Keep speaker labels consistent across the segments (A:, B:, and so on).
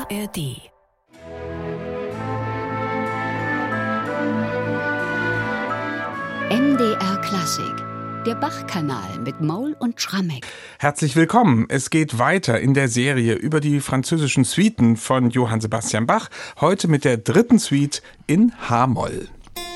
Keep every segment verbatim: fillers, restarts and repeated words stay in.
A: R D.
B: M D R Klassik, der Bach-Kanal mit Maul und Schrammeck.
C: Herzlich willkommen. Es geht weiter in der Serie über die französischen Suiten von Johann Sebastian Bach. Heute mit der dritten Suite in H-Moll.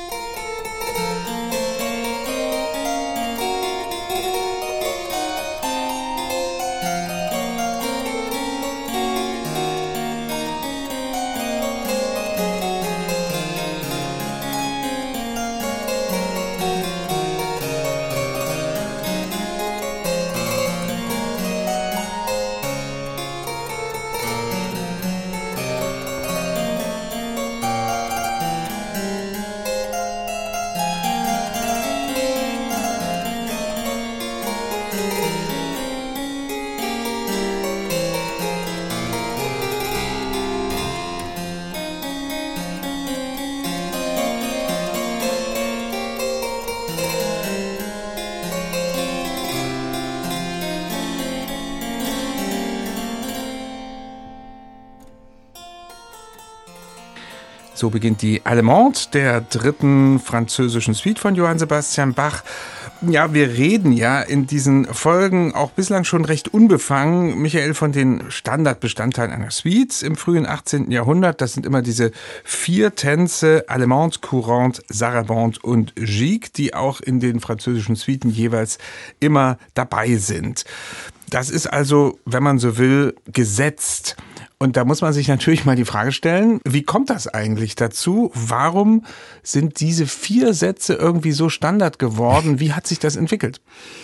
C: So beginnt die Allemande der dritten französischen Suite von Johann Sebastian Bach. Ja, wir reden ja in diesen Folgen auch bislang schon recht unbefangen, Michael, von den Standardbestandteilen einer Suite im frühen achtzehnten Jahrhundert. Das sind immer diese vier Tänze, Allemande, Courante, Sarabande und Gigue, die auch in den französischen Suiten jeweils immer dabei sind. Das ist also, wenn man so will, gesetzt. Und da muss man sich natürlich mal die Frage stellen, wie kommt das eigentlich dazu? Warum sind diese vier Sätze irgendwie so Standard geworden? Wie hat sich das entwickelt?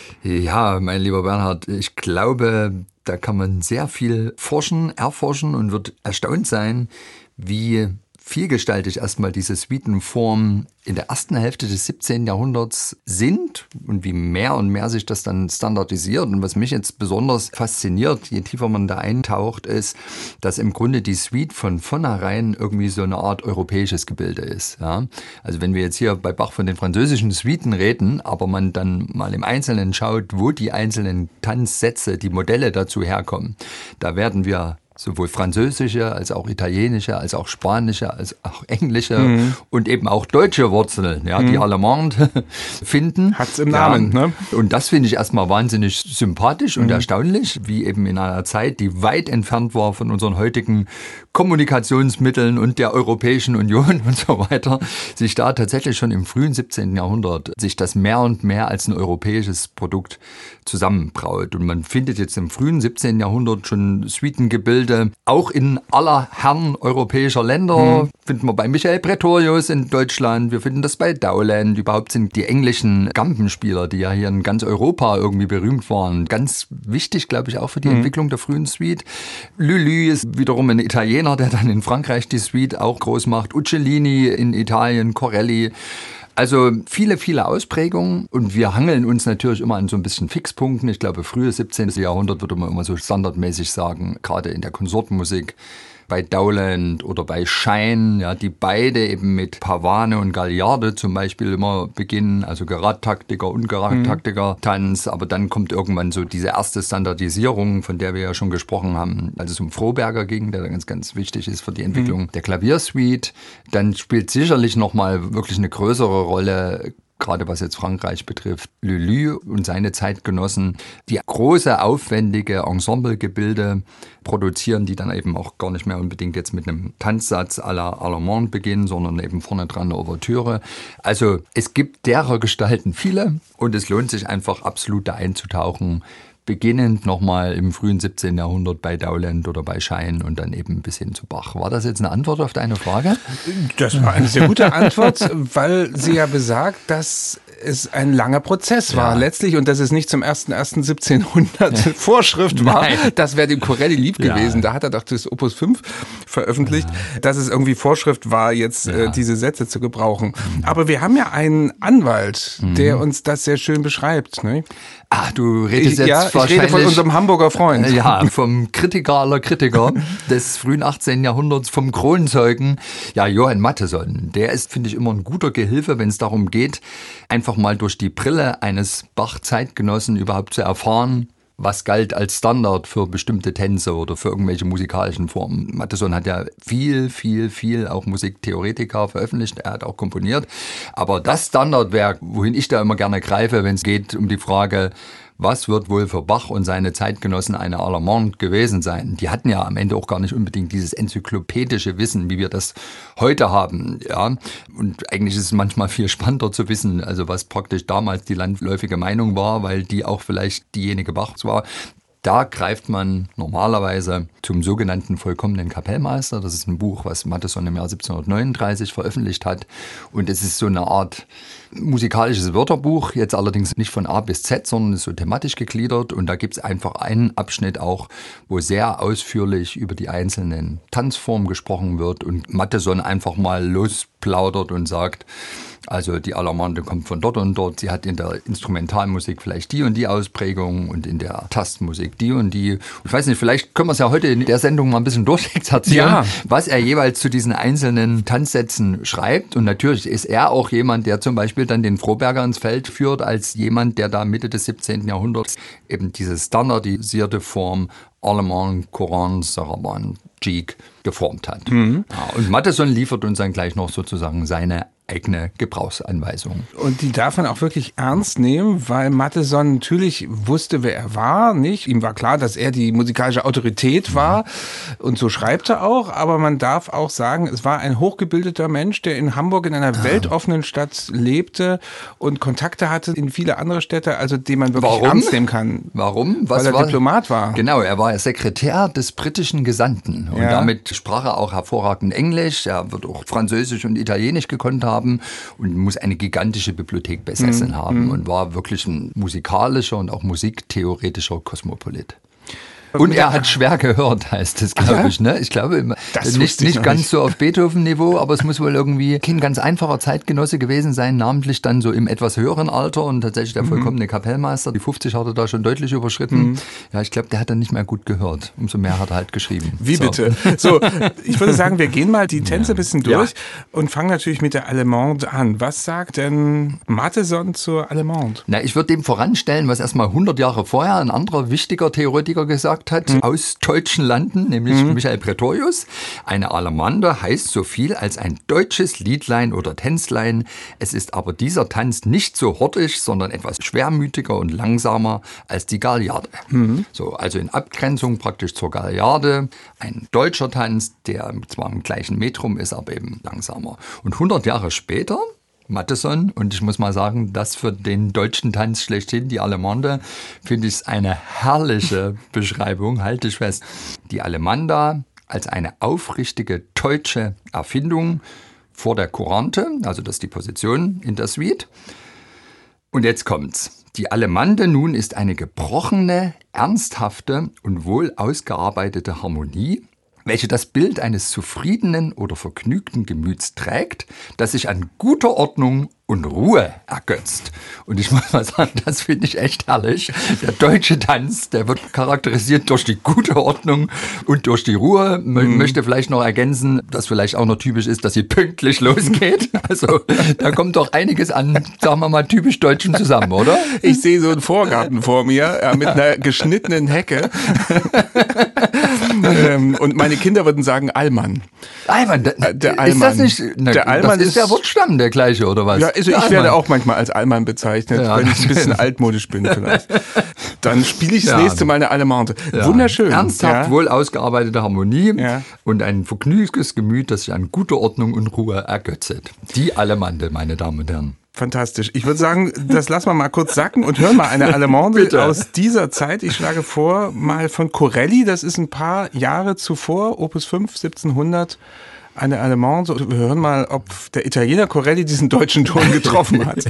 D: Ja, mein lieber Bernhard, ich glaube, da kann man sehr viel forschen, erforschen und wird erstaunt sein, wie vielgestaltig erstmal diese Suitenformen in der ersten Hälfte des siebzehnten Jahrhunderts sind und wie mehr und mehr sich das dann standardisiert. Und was mich jetzt besonders fasziniert, je tiefer man da eintaucht, ist, dass im Grunde die Suite von vornherein irgendwie so eine Art europäisches Gebilde ist. Ja? Also wenn wir jetzt hier bei Bach von den französischen Suiten reden, aber man dann mal im Einzelnen schaut, wo die einzelnen Tanzsätze, die Modelle dazu herkommen, da werden wir sowohl französische, als auch italienische, als auch spanische, als auch englische mhm. und eben auch deutsche Wurzeln, ja, mhm. die Allemande finden.
C: Hat's im Namen,
D: ja,
C: ne?
D: Und das finde ich erstmal wahnsinnig sympathisch und mhm. erstaunlich, wie eben in einer Zeit, die weit entfernt war von unseren heutigen Kommunikationsmitteln und der Europäischen Union und so weiter, sich da tatsächlich schon im frühen siebzehnten Jahrhundert sich das mehr und mehr als ein europäisches Produkt zusammenbraut. Und man findet jetzt im frühen siebzehnten Jahrhundert schon Suitengebilde, auch in aller Herren europäischer Länder. Mhm. Finden wir bei Michael Pretorius in Deutschland, wir finden das bei Dowland. Überhaupt sind die englischen Gambenspieler, die ja hier in ganz Europa irgendwie berühmt waren, ganz wichtig, glaube ich, auch für die mhm. Entwicklung der frühen Suite. Lully ist wiederum ein Italiener, der dann in Frankreich die Suite auch groß macht. Uccellini in Italien, Corelli. Also viele, viele Ausprägungen und wir hangeln uns natürlich immer an so ein bisschen Fixpunkten. Ich glaube, frühes siebzehnten Jahrhundert würde man immer so standardmäßig sagen, gerade in der Konsortenmusik, bei Dowland oder bei Schein, ja, die beide eben mit Pavane und Gagliarde zum Beispiel immer beginnen, also Geradtaktiker und Geradtaktiker-Tanz, aber dann kommt irgendwann so diese erste Standardisierung, von der wir ja schon gesprochen haben, als es um Froberger ging, der da ganz, ganz wichtig ist für die Entwicklung mhm. der Klaviersuite. Dann spielt sicherlich nochmal wirklich eine größere Rolle, gerade was jetzt Frankreich betrifft, Lully und seine Zeitgenossen, die große, aufwendige Ensemblegebilde produzieren, die dann eben auch gar nicht mehr unbedingt jetzt mit einem Tanzsatz à la Allemande beginnen, sondern eben vorne dran eine Ouvertüre. Also es gibt derer Gestalten viele und es lohnt sich einfach absolut da einzutauchen, beginnend nochmal im frühen siebzehnten Jahrhundert bei Dowland oder bei Schein und dann eben bis hin zu Bach. War das jetzt eine Antwort auf deine Frage?
C: Das war eine sehr gute Antwort, weil sie ja besagt, dass es ein langer Prozess war ja. letztlich und dass es nicht zum ersten ersten siebzehnhundert Vorschrift war. Nein. Das wäre dem Corelli lieb ja. gewesen. Da hat er doch das Opus fünf veröffentlicht, ja. dass es irgendwie Vorschrift war, jetzt ja. äh, diese Sätze zu gebrauchen. Mhm. Aber wir haben ja einen Anwalt, mhm. der uns das sehr schön beschreibt. Ne?
D: Ach, du redest jetzt
C: ja, ich
D: wahrscheinlich...
C: rede von unserem Hamburger Freund.
D: Ja, vom Kritiker aller Kritiker des frühen achtzehnten Jahrhunderts, vom Kronzeugen, ja, Johann Mattheson. Der ist, finde ich, immer ein guter Gehilfe, wenn es darum geht, einfach mal durch die Brille eines Bach-Zeitgenossen überhaupt zu erfahren, was galt als Standard für bestimmte Tänze oder für irgendwelche musikalischen Formen. Mattheson hat ja viel, viel, viel auch Musiktheoretiker veröffentlicht, er hat auch komponiert. Aber das Standardwerk, wohin ich da immer gerne greife, wenn es geht um die Frage, was wird wohl für Bach und seine Zeitgenossen eine Allemande gewesen sein? Die hatten ja am Ende auch gar nicht unbedingt dieses enzyklopädische Wissen, wie wir das heute haben. Ja, und eigentlich ist es manchmal viel spannender zu wissen, also was praktisch damals die landläufige Meinung war, weil die auch vielleicht diejenige Bachs war. Da greift man normalerweise zum sogenannten vollkommenen Kapellmeister. Das ist ein Buch, was Mattheson im Jahr siebzehnhundertneununddreißig veröffentlicht hat. Und es ist so eine Art musikalisches Wörterbuch, jetzt allerdings nicht von A bis Z, sondern ist so thematisch gegliedert. Und da gibt es einfach einen Abschnitt auch, wo sehr ausführlich über die einzelnen Tanzformen gesprochen wird und Mattheson einfach mal losplaudert und sagt, also die Allemande kommt von dort und dort. Sie hat in der Instrumentalmusik vielleicht die und die Ausprägung und in der Tastmusik die und die. Ich weiß nicht, vielleicht können wir es ja heute in der Sendung mal ein bisschen durchexerzieren, ja, was er jeweils zu diesen einzelnen Tanzsätzen schreibt. Und natürlich ist er auch jemand, der zum Beispiel dann den Froberger ins Feld führt, als jemand, der da Mitte des siebzehnten Jahrhunderts eben diese standardisierte Form Allemande, Courant, Sarabande, Gigue geformt hat. Mhm. Ja, und Mattheson liefert uns dann gleich noch sozusagen seine eigene Gebrauchsanweisung.
C: Und die darf man auch wirklich ernst nehmen, weil Mattheson natürlich wusste, wer er war, nicht? Ihm war klar, dass er die musikalische Autorität war, mhm, und so schreibt er auch, aber man darf auch sagen, es war ein hochgebildeter Mensch, der in Hamburg in einer ah. weltoffenen Stadt lebte und Kontakte hatte in viele andere Städte, also den man wirklich
D: Warum?
C: ernst nehmen kann.
D: Warum? Was
C: weil er
D: war?
C: Diplomat war.
D: Genau, er war Sekretär des britischen Gesandten und ja. damit sprach er auch hervorragend Englisch, er wird auch Französisch und Italienisch gekonnt haben und muss eine gigantische Bibliothek besessen mhm. haben und war wirklich ein musikalischer und auch musiktheoretischer Kosmopolit. Und er hat schwer gehört, heißt es, glaube ja? ich. Ne? Ich glaube, das nicht, nicht ganz nicht. so auf Beethoven-Niveau, aber es muss wohl irgendwie kein ganz einfacher Zeitgenosse gewesen sein, namentlich dann so im etwas höheren Alter und tatsächlich der vollkommene mhm. Kapellmeister. Die fünfzig hat er da schon deutlich überschritten. Mhm. Ja, ich glaube, der hat dann nicht mehr gut gehört. Umso mehr hat er halt geschrieben.
C: Wie so. bitte? So, ich würde sagen, wir gehen mal die Tänze ein ja. bisschen durch ja. und fangen natürlich mit der Allemande an. Was sagt denn Mattheson zur Allemande?
D: Na, ich würde dem voranstellen, was erstmal hundert Jahre vorher ein anderer wichtiger Theoretiker gesagt hat, mhm. aus deutschen Landen, nämlich mhm. Michael Pretorius. Eine Allemande heißt so viel als ein deutsches Liedlein oder Tänzlein. Es ist aber dieser Tanz nicht so hurtig, sondern etwas schwermütiger und langsamer als die Gaillarde. Mhm. So, also in Abgrenzung praktisch zur Gaillarde. Ein deutscher Tanz, der zwar im gleichen Metrum ist, aber eben langsamer. Und hundert Jahre später Mattheson, und ich muss mal sagen, das für den deutschen Tanz schlechthin, die Allemande, finde ich eine herrliche Beschreibung, halte ich fest. Die Allemande als eine aufrichtige deutsche Erfindung vor der Courante, also das ist die Position in der Suite. Und jetzt kommt's. Die Allemande nun ist eine gebrochene, ernsthafte und wohl ausgearbeitete Harmonie, welche das Bild eines zufriedenen oder vergnügten Gemüts trägt, das sich an guter Ordnung und Ruhe ergötzt. Und ich muss mal sagen, das finde ich echt herrlich. Der deutsche Tanz, der wird charakterisiert durch die gute Ordnung und durch die Ruhe. Man mhm. möchte vielleicht noch ergänzen, dass vielleicht auch noch typisch ist, dass sie pünktlich losgeht. Also da kommt doch einiges an, sagen wir mal, typisch Deutschen zusammen, oder?
C: Ich sehe so einen Vorgarten vor mir äh, mit einer geschnittenen Hecke. ähm, und meine Kinder würden sagen Allmann.
D: Allmann, da, der Allmann. Ist das nicht? Na, der Allmann das ist der Wortstamm der gleiche, oder was?
C: Ja, also ich Allmann. werde auch manchmal als Allmann bezeichnet, ja, wenn ich ein bisschen altmodisch bin vielleicht. Dann spiele ich das ja. nächste Mal eine Allemande. Ja. Wunderschön.
D: Ernsthaft,
C: ja.
D: wohl ausgearbeitete Harmonie ja. und ein vergnügtes Gemüt, das sich an guter Ordnung und Ruhe ergötzet. Die Allemande, meine Damen und Herren.
C: Fantastisch. Ich würde sagen, das lassen wir mal kurz sacken und hören mal eine Allemande aus dieser Zeit. Ich schlage vor, mal von Corelli, das ist ein paar Jahre zuvor, Opus fünf, siebzehnhundert, eine Allemande. Wir hören mal, ob der Italiener Corelli diesen deutschen Ton getroffen hat.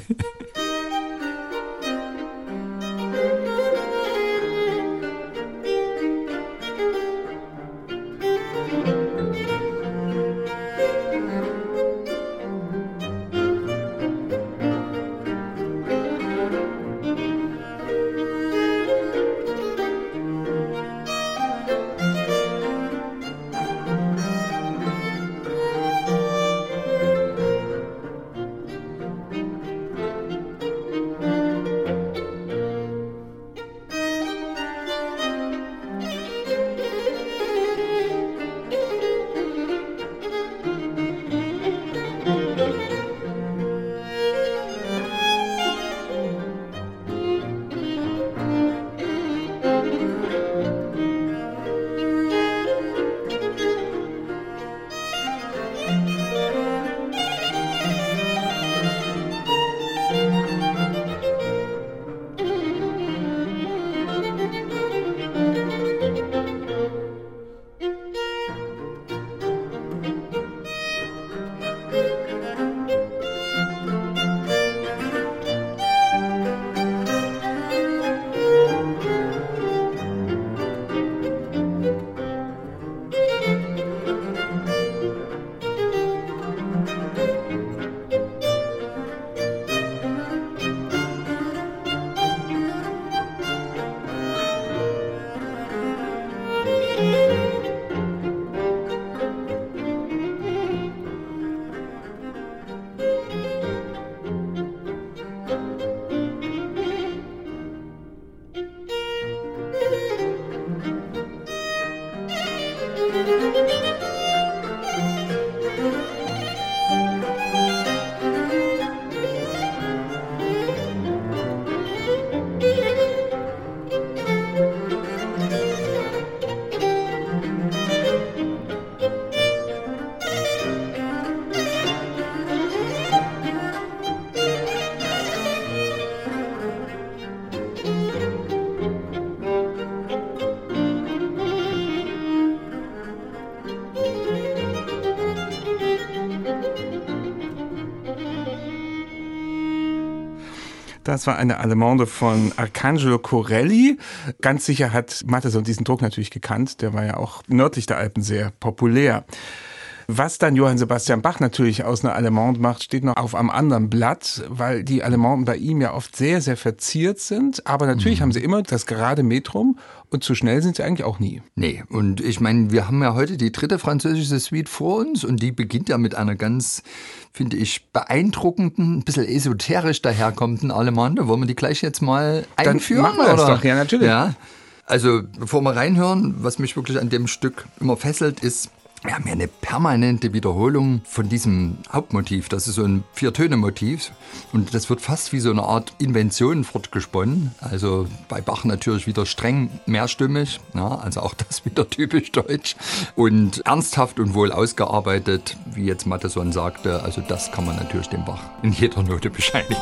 C: Das war eine Allemande von Arcangelo Corelli. Ganz sicher hat Mattheson diesen Druck natürlich gekannt. Der war ja auch nördlich der Alpen sehr populär. Was dann Johann Sebastian Bach natürlich aus einer Allemande macht, steht noch auf einem anderen Blatt, weil die Allemanden bei ihm ja oft sehr, sehr verziert sind. Aber natürlich mhm. haben sie immer das gerade Metrum und zu schnell sind sie eigentlich auch nie.
D: Nee, und ich meine, wir haben ja heute die dritte französische Suite vor uns und die beginnt ja mit einer ganz, finde ich, beeindruckenden, ein bisschen esoterisch daherkommenden Allemande. Wollen wir die gleich jetzt mal einführen?
C: Dann machen wir das
D: oder?
C: doch, ja natürlich.
D: Ja. Also bevor wir reinhören, was mich wirklich an dem Stück immer fesselt, ist, wir haben ja eine permanente Wiederholung von diesem Hauptmotiv. Das ist so ein Vier-Töne-Motiv und das wird fast wie so eine Art Invention fortgesponnen. Also bei Bach natürlich wieder streng mehrstimmig, ja, also auch das wieder typisch deutsch. Und ernsthaft und wohl ausgearbeitet, wie jetzt Mattheson sagte. Also das kann man natürlich dem Bach in jeder Note bescheinigen.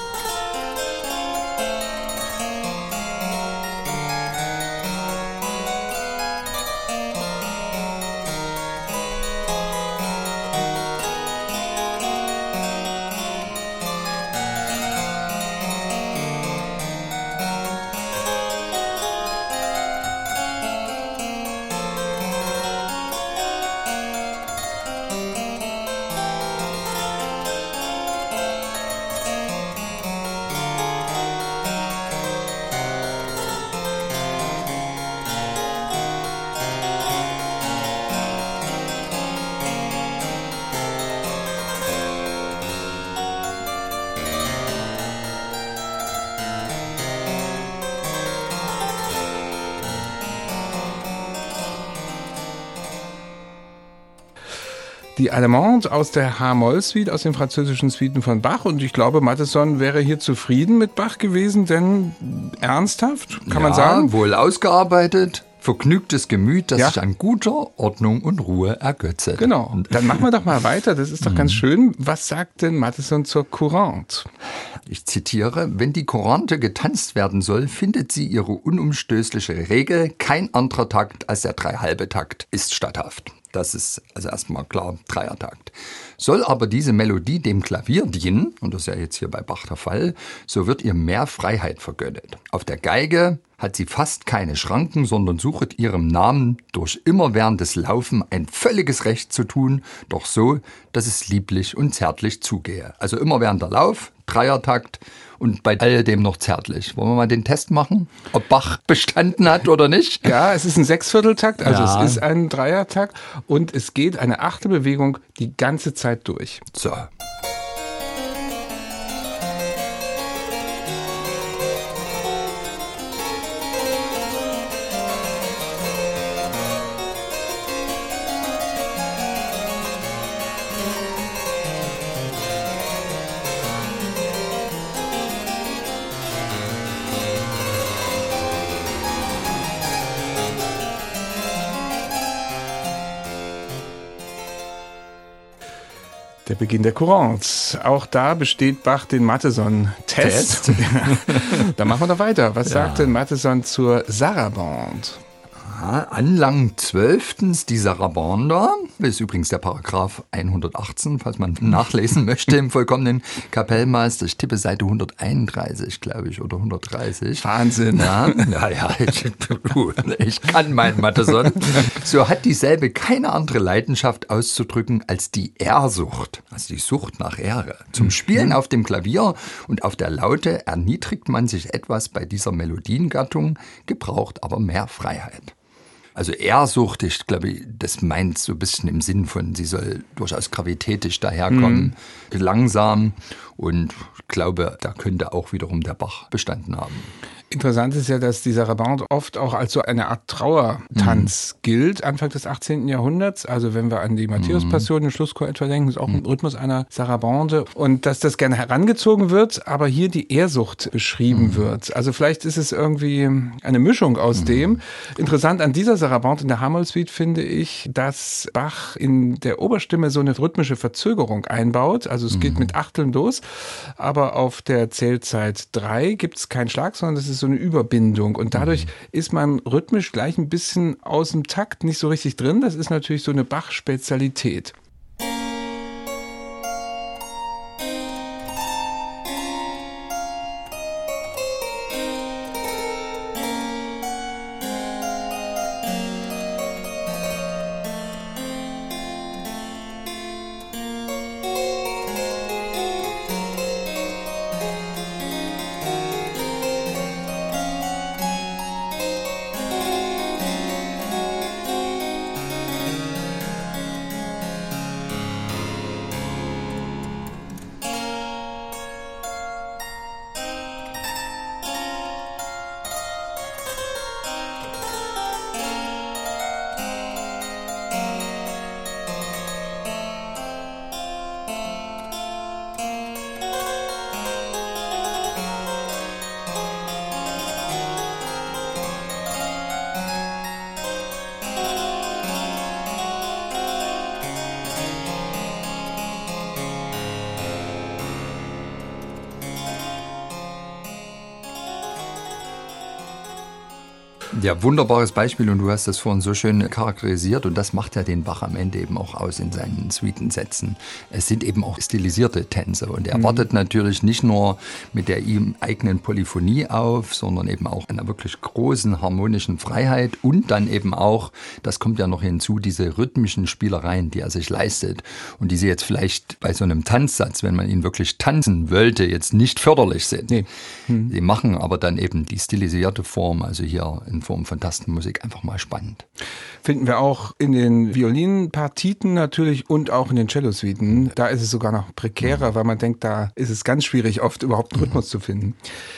C: Die Allemande aus der H-Moll-Suite, aus den französischen Suiten von Bach. Und ich glaube, Mattheson wäre hier zufrieden mit Bach gewesen, denn ernsthaft, kann
D: ja,
C: man sagen.
D: Wohl ausgearbeitet, vergnügtes Gemüt, das
C: ja.
D: sich an guter Ordnung und Ruhe ergötzet.
C: Genau, dann machen wir doch mal weiter, das ist doch ganz schön. Was sagt denn Mattheson zur Courante?
D: Ich zitiere, wenn die Courante getanzt werden soll, findet sie ihre unumstößliche Regel. Kein anderer Takt als der dreihalbe Takt ist statthaft. Das ist also erstmal klar, Dreiertakt. Soll aber diese Melodie dem Klavier dienen, und das ist ja jetzt hier bei Bach der Fall, so wird ihr mehr Freiheit vergönnet. Auf der Geige hat sie fast keine Schranken, sondern suchet ihrem Namen durch immerwährendes Laufen ein völliges Recht zu tun, doch so, dass es lieblich und zärtlich zugehe. Also immerwährender Lauf, Dreiertakt und bei all dem noch zärtlich. Wollen wir mal den Test machen, ob Bach bestanden hat oder nicht?
C: Ja, es ist ein Sechsvierteltakt, also
D: ja.
C: es ist ein Dreiertakt und es geht eine Achtelbewegung die ganze Zeit durch.
D: So.
C: Der Beginn der Courante. Auch da besteht Bach den Mattheson-Test. Da machen wir doch weiter. Was ja. sagt denn Mattheson zur Sarabande?
D: Anlang zwölftens die Sarabande, ist übrigens der Paragraph hundertachtzehn, falls man nachlesen möchte im vollkommenen Kapellmeister. Ich tippe Seite hunderteinunddreißig, glaube ich, oder hundertdreißig.
C: Wahnsinn.
D: Ja, ja, ja ich, ich kann meinen Mattheson. So hat dieselbe keine andere Leidenschaft auszudrücken als die Ehrsucht, also die Sucht nach Ehre. Zum Spielen auf dem Klavier und auf der Laute erniedrigt man sich etwas bei dieser Melodiengattung, gebraucht aber mehr Freiheit. Also Ehrsucht, ich glaube, das meint so ein bisschen im Sinn von, sie soll durchaus gravitätisch daherkommen, mhm. langsam, und ich glaube, da könnte auch wiederum der Bach bestanden haben.
C: Interessant ist ja, dass die Sarabande oft auch als so eine Art Trauertanz mhm. gilt, Anfang des achtzehnten Jahrhunderts. Also wenn wir an die Matthäus-Passion, den Schlusschor etwa denken, ist auch ein Rhythmus einer Sarabande. Und dass das gerne herangezogen wird, aber hier die Ehrsucht beschrieben mhm. wird. Also vielleicht ist es irgendwie eine Mischung aus mhm. dem. Interessant an dieser Sarabande in der H-Moll-Suite finde ich, dass Bach in der Oberstimme so eine rhythmische Verzögerung einbaut. Also es mhm. geht mit Achteln los, aber auf der Zählzeit drei gibt es keinen Schlag, sondern das ist so eine Überbindung, und dadurch mhm. ist man rhythmisch gleich ein bisschen aus dem Takt nicht so richtig drin. Das ist natürlich so eine Bach-Spezialität.
D: Ja, wunderbares Beispiel und du hast das vorhin so schön charakterisiert und das macht ja den Bach am Ende eben auch aus in seinen Suitensätzen. Es sind eben auch stilisierte Tänze und er mhm. wartet natürlich nicht nur mit der ihm eigenen Polyphonie auf, sondern eben auch einer wirklich großen harmonischen Freiheit und dann eben auch, das kommt ja noch hinzu, diese rhythmischen Spielereien, die er sich leistet und die sie jetzt vielleicht bei so einem Tanzsatz, wenn man ihn wirklich tanzen wollte, jetzt nicht förderlich sind. Nee. Mhm. Sie machen aber dann eben die stilisierte Form, also hier in Form von Tastenmusik, einfach mal spannend.
C: Finden wir auch in den Violinpartiten natürlich und auch in den Cellosuiten. Da ist es sogar noch prekärer, mhm. weil man denkt, da ist es ganz schwierig, oft überhaupt einen Rhythmus mhm. zu finden.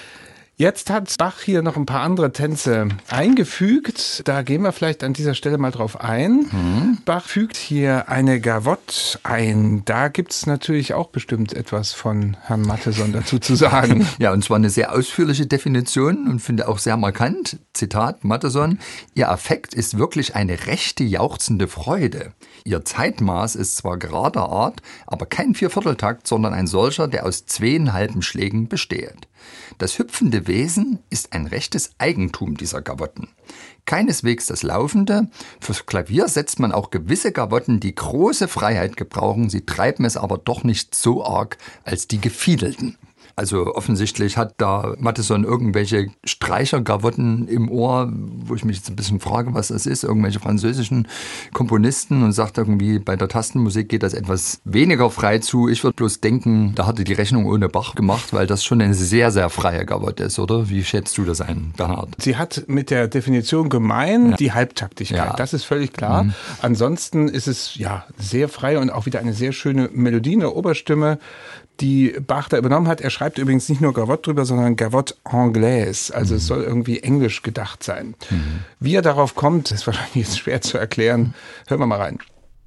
C: Jetzt hat Bach hier noch ein paar andere Tänze eingefügt. Da gehen wir vielleicht an dieser Stelle mal drauf ein. Mhm. Bach fügt hier eine Gavotte ein. Da gibt es natürlich auch bestimmt etwas von Herrn Mattheson dazu zu sagen.
D: Ja, und zwar eine sehr ausführliche Definition und finde auch sehr markant. Zitat Mattheson: Ihr Affekt ist wirklich eine rechte jauchzende Freude. Ihr Zeitmaß ist zwar gerader Art, aber kein Viervierteltakt, sondern ein solcher, der aus zweieinhalben Schlägen besteht. Das hüpfende Wesen ist ein rechtes Eigentum dieser Gavotten. Keineswegs das Laufende. Fürs Klavier setzt man auch gewisse Gavotten, die große Freiheit gebrauchen. Sie treiben es aber doch nicht so arg als die Gefiedelten. Also offensichtlich hat da Mattheson irgendwelche Streichergavotten im Ohr, wo ich mich jetzt ein bisschen frage, was das ist, irgendwelche französischen Komponisten und sagt irgendwie, bei der Tastenmusik geht das etwas weniger frei zu. Ich würde bloß denken, da hatte die Rechnung ohne Bach gemacht, weil das schon eine sehr, sehr freie Gavotte ist, oder? Wie schätzt du das ein, Bernhard?
C: Sie hat mit der Definition gemein ja. die Halbtaktigkeit, ja. das ist völlig klar. Mhm. Ansonsten ist es ja sehr frei und auch wieder eine sehr schöne Melodie in der Oberstimme, die Bach da übernommen hat. Er schreibt übrigens nicht nur Gavotte drüber, sondern Gavotte anglaise. Also mhm. es soll irgendwie englisch gedacht sein. Mhm. Wie er darauf kommt, ist wahrscheinlich jetzt schwer zu erklären. Hören wir mal rein.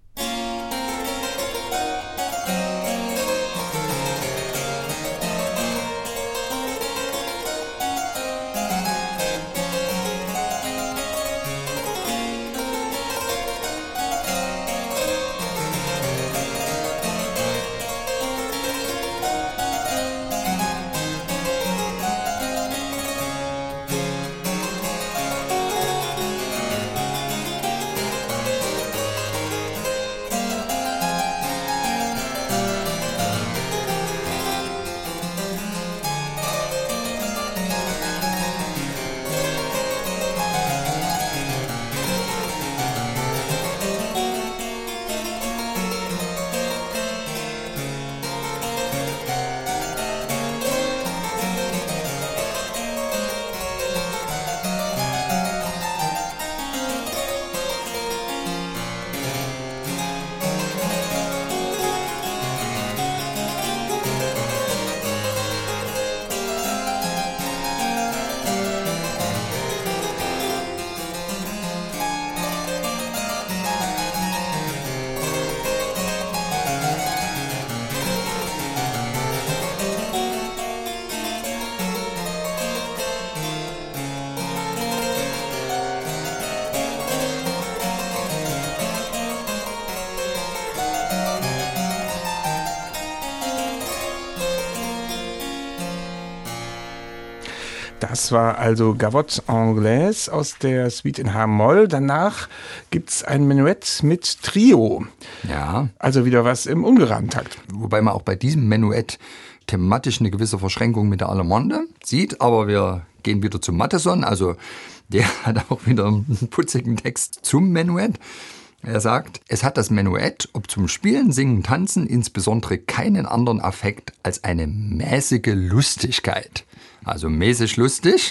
C: Das war also Gavotte anglaise aus der Suite in H-Moll. Danach gibt es ein Menuett mit Trio.
D: Ja.
C: Also wieder was im ungeraden Takt.
D: Wobei man auch bei diesem Menuett thematisch eine gewisse Verschränkung mit der Allemande sieht. Aber wir gehen wieder zu Mattheson. Also der hat auch wieder einen putzigen Text zum Menuett. Er sagt, es hat das Menuett, ob zum Spielen, Singen, Tanzen, insbesondere keinen anderen Affekt als eine mäßige Lustigkeit. Also mäßig lustig.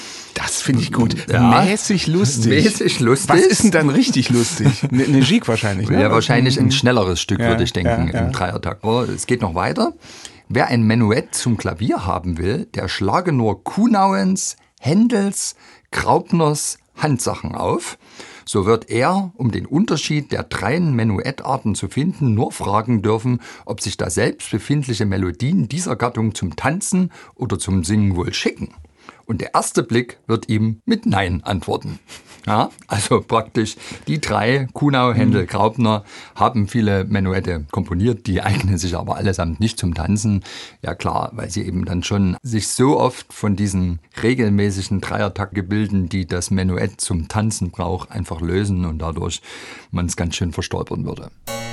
C: Das finde ich gut. Ja. Mäßig lustig.
D: Mäßig lustig.
C: Was ist denn dann richtig lustig? Eine ne Gigue wahrscheinlich, ne?
D: Ja, wahrscheinlich ein schnelleres Stück, ja, würde ich denken,
C: ja, ja.
D: im Dreiertakt. Aber es geht noch weiter. Wer ein Menuett zum Klavier haben will, der schlage nur Kuhnauens, Händels, Graupners Handsachen auf. So wird er, um den Unterschied der drei Menuettarten zu finden, nur fragen dürfen, ob sich da selbst befindliche Melodien dieser Gattung zum Tanzen oder zum Singen wohl schicken. und der erste Blick wird ihm mit Nein antworten. Ja, also praktisch die drei, Kuhnau, Händel, Graupner, haben viele Menuette komponiert, die eignen sich aber allesamt nicht zum Tanzen. Ja klar, weil sie eben dann schon sich so oft von diesen regelmäßigen Dreiertaktgebilden, die das Menuett zum Tanzen braucht, einfach lösen und dadurch man es ganz schön verstolpern würde.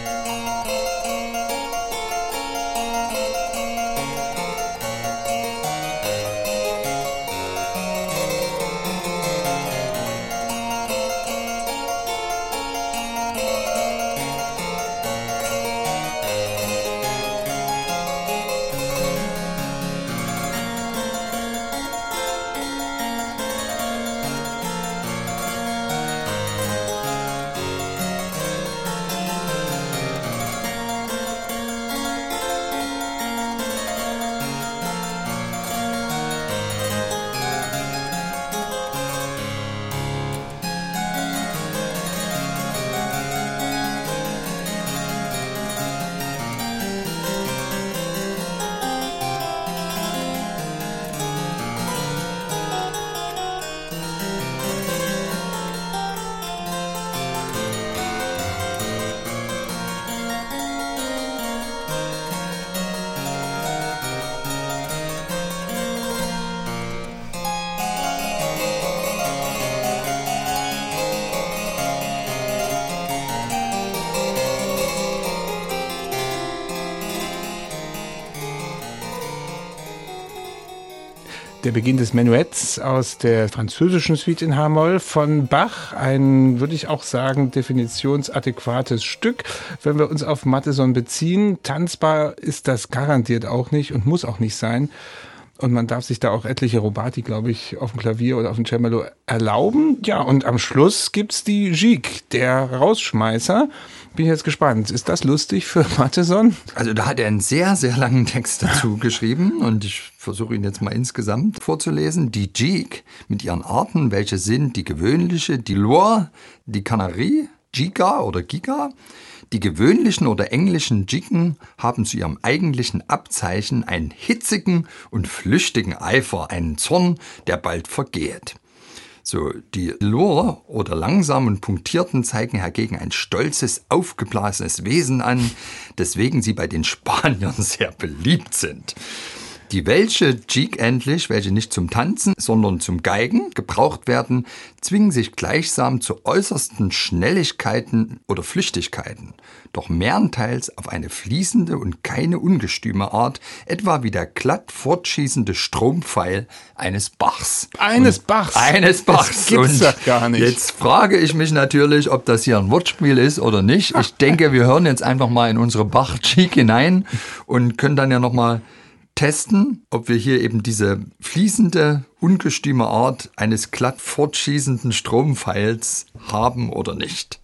C: Der Beginn des Menuetts aus der französischen Suite in H-Moll von Bach, ein, würde ich auch sagen, definitionsadäquates Stück, wenn wir uns auf Mattheson beziehen. Tanzbar ist das garantiert auch nicht und muss auch nicht sein. Und man darf sich da auch etliche Robati, glaube ich, auf dem Klavier oder auf dem Cembalo erlauben. Ja, und am Schluss gibt's die Gigue, der Rausschmeißer. Bin ich jetzt gespannt. Ist das lustig für Mattheson?
D: Also da hat er einen sehr, sehr langen Text dazu geschrieben und ich versuche ihn jetzt mal insgesamt vorzulesen. Die Gigue mit ihren Arten, welche sind die gewöhnliche, die Loire, die Canarie, Giga oder Giga. Die gewöhnlichen oder englischen Giguen haben zu ihrem eigentlichen Abzeichen einen hitzigen und flüchtigen Eifer, einen Zorn, der bald vergeht. So, die Loire oder langsam und punktierten zeigen hingegen ein stolzes, aufgeblasenes Wesen an, deswegen sie bei den Spaniern sehr beliebt sind. Die welche Gigue endlich, welche nicht zum Tanzen, sondern zum Geigen gebraucht werden, zwingen sich gleichsam zu äußersten Schnelligkeiten oder Flüchtigkeiten, doch mehrenteils auf eine fließende und keine ungestüme Art, etwa wie der glatt fortschießende Strompfeil eines Bachs.
C: Eines
D: und
C: Bachs?
D: Eines Bachs.
C: Das gibt's doch gar nicht.
D: Jetzt frage ich mich natürlich, ob das hier ein Wortspiel ist oder nicht. Ich denke, wir hören jetzt einfach mal in unsere Bach-Gigue hinein und können dann ja nochmal testen, ob wir hier eben diese fließende, ungestüme Art eines glatt fortschießenden Strompfeils haben oder nicht.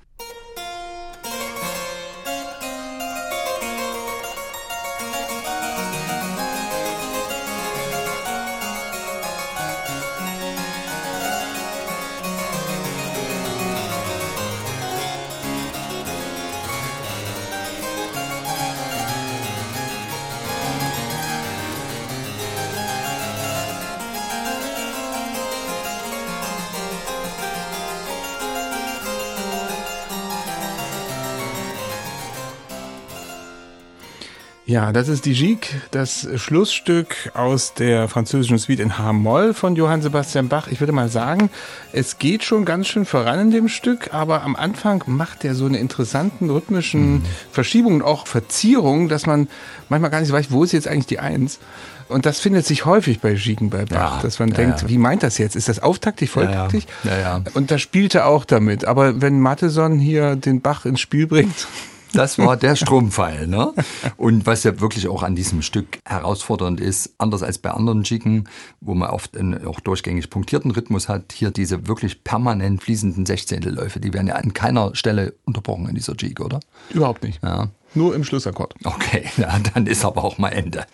C: Ja, das ist die Gigue, das Schlussstück aus der französischen Suite in H-Moll von Johann Sebastian Bach. Ich würde mal sagen, es geht schon ganz schön voran in dem Stück, aber am Anfang macht er so eine interessanten rhythmischen Verschiebungen, auch Verzierungen, dass man manchmal gar nicht weiß, wo ist jetzt eigentlich die Eins. Und das findet sich häufig bei Giguen bei Bach, ja, dass man ja, denkt, ja. Wie meint das jetzt? Ist das auftaktig, volltaktig?
D: Ja, ja. Ja, ja.
C: Und da spielt er auch damit. Aber wenn Mattheson hier den Bach ins Spiel bringt...
D: Das war der Strompfeil, ne? Und was ja wirklich auch an diesem Stück herausfordernd ist, anders als bei anderen Giguen, wo man oft einen auch durchgängig punktierten Rhythmus hat, hier diese wirklich permanent fließenden Sechzehntelläufe, die werden ja an keiner Stelle unterbrochen in dieser Gigue, oder?
C: Überhaupt nicht.
D: Ja.
C: Nur im Schlussakkord.
D: Okay, ja, dann ist aber auch mal Ende.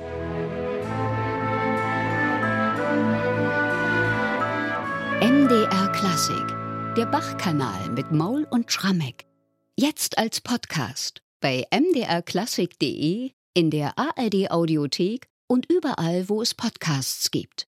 B: M D R Klassik, der Bach-Kanal mit Maul und Schrammeck. Jetzt als Podcast bei m d r klassik punkt d e, in der A R D Audiothek und überall, wo es Podcasts gibt.